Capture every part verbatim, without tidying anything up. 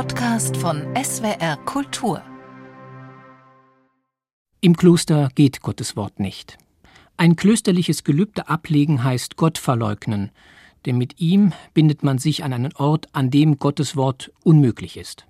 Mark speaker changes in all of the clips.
Speaker 1: Podcast von S W R Kultur.
Speaker 2: Im Kloster geht Gottes Wort nicht. Ein klösterliches Gelübde ablegen heißt Gott verleugnen, denn mit ihm bindet man sich an einen Ort, an dem Gottes Wort unmöglich ist.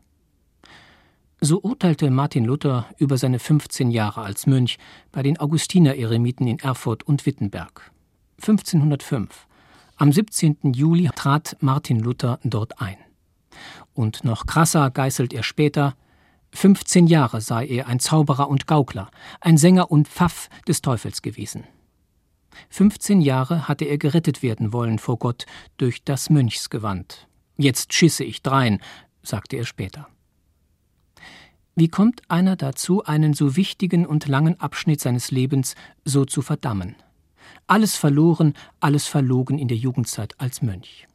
Speaker 2: So urteilte Martin Luther über seine fünfzehn Jahre als Mönch bei den Augustiner-Eremiten in Erfurt und Wittenberg. fünfzehnhundertfünf. Am siebzehnten Juli trat Martin Luther dort ein. Und noch krasser geißelt er später: fünfzehn Jahre sei er ein Zauberer und Gaukler, ein Sänger und Pfaff des Teufels gewesen. fünfzehn Jahre hatte er gerettet werden wollen vor Gott durch das Mönchsgewand. Jetzt schisse ich drein, sagte er später. Wie kommt einer dazu, einen so wichtigen und langen Abschnitt seines Lebens so zu verdammen? Alles verloren, alles verlogen in der Jugendzeit als Mönch.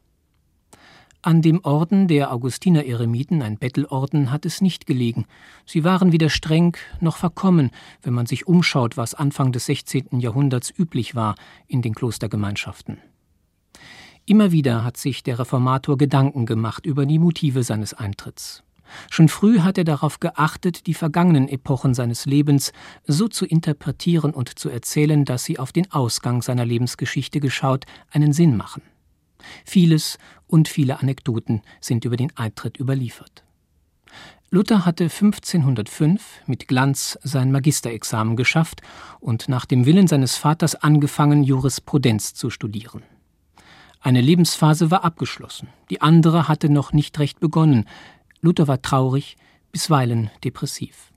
Speaker 2: An dem Orden der Augustiner-Eremiten, ein Bettelorden, hat es nicht gelegen. Sie waren weder streng noch verkommen, wenn man sich umschaut, was Anfang des sechzehnten Jahrhunderts üblich war in den Klostergemeinschaften. Immer wieder hat sich der Reformator Gedanken gemacht über die Motive seines Eintritts. Schon früh hat er darauf geachtet, die vergangenen Epochen seines Lebens so zu interpretieren und zu erzählen, dass sie auf den Ausgang seiner Lebensgeschichte geschaut einen Sinn machen. Vieles und viele Anekdoten sind über den Eintritt überliefert. Luther hatte fünfzehnhundertfünf mit Glanz sein Magisterexamen geschafft und nach dem Willen seines Vaters angefangen, Jurisprudenz zu studieren. Eine Lebensphase war abgeschlossen, die andere hatte noch nicht recht begonnen. Luther war traurig, bisweilen depressiv.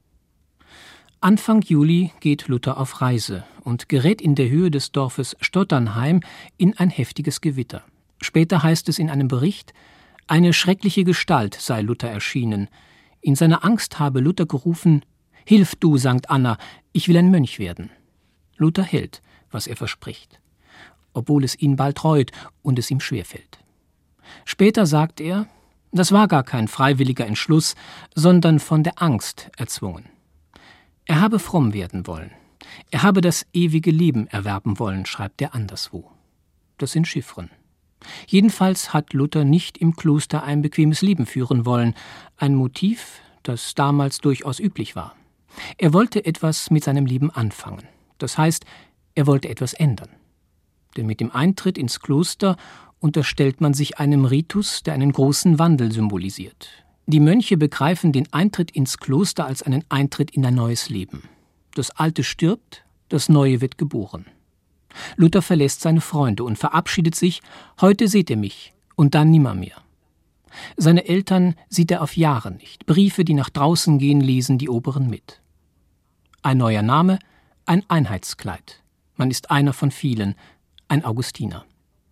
Speaker 2: Anfang Juli geht Luther auf Reise und gerät in der Höhe des Dorfes Stotternheim in ein heftiges Gewitter. Später heißt es in einem Bericht, eine schreckliche Gestalt sei Luther erschienen. In seiner Angst habe Luther gerufen: »Hilf du, Sankt Anna, ich will ein Mönch werden.« Luther hält, was er verspricht, obwohl es ihn bald reut und es ihm schwerfällt. Später sagt er, das war gar kein freiwilliger Entschluss, sondern von der Angst erzwungen. Er habe fromm werden wollen. Er habe das ewige Leben erwerben wollen, schreibt er anderswo. Das sind Chiffren. Jedenfalls hat Luther nicht im Kloster ein bequemes Leben führen wollen, ein Motiv, das damals durchaus üblich war. Er wollte etwas mit seinem Leben anfangen. Das heißt, er wollte etwas ändern. Denn mit dem Eintritt ins Kloster unterstellt man sich einem Ritus, der einen großen Wandel symbolisiert. Die Mönche begreifen den Eintritt ins Kloster als einen Eintritt in ein neues Leben. Das Alte stirbt, das Neue wird geboren. Luther verlässt seine Freunde und verabschiedet sich: »Heute seht ihr mich und dann nimmermehr.« Seine Eltern sieht er auf Jahre nicht. Briefe, die nach draußen gehen, lesen die Oberen mit. Ein neuer Name, ein Einheitskleid. Man ist einer von vielen, ein Augustiner.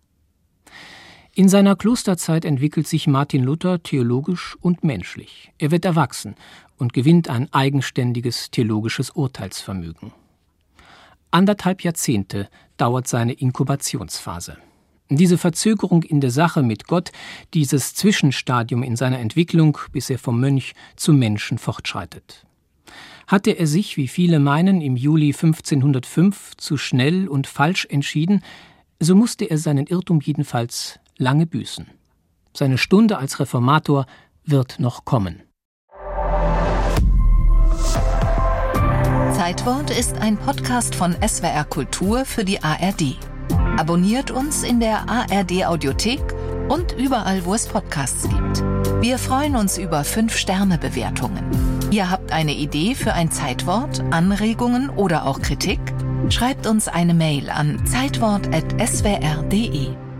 Speaker 2: In seiner Klosterzeit entwickelt sich Martin Luther theologisch und menschlich. Er wird erwachsen und gewinnt ein eigenständiges theologisches Urteilsvermögen. Anderthalb Jahrzehnte dauert seine Inkubationsphase. Diese Verzögerung in der Sache mit Gott, dieses Zwischenstadium in seiner Entwicklung, bis er vom Mönch zum Menschen fortschreitet. Hatte er sich, wie viele meinen, im Juli fünfzehnhundertfünf zu schnell und falsch entschieden, so musste er seinen Irrtum jedenfalls lange büßen. Seine Stunde als Reformator wird noch kommen.
Speaker 1: Zeitwort ist ein Podcast von S W R Kultur für die A R D. Abonniert uns in der A R D-Audiothek und überall, wo es Podcasts gibt. Wir freuen uns über fünf Sterne Bewertungen. Ihr habt eine Idee für ein Zeitwort, Anregungen oder auch Kritik? Schreibt uns eine Mail an zeitwort at s w r punkt d e.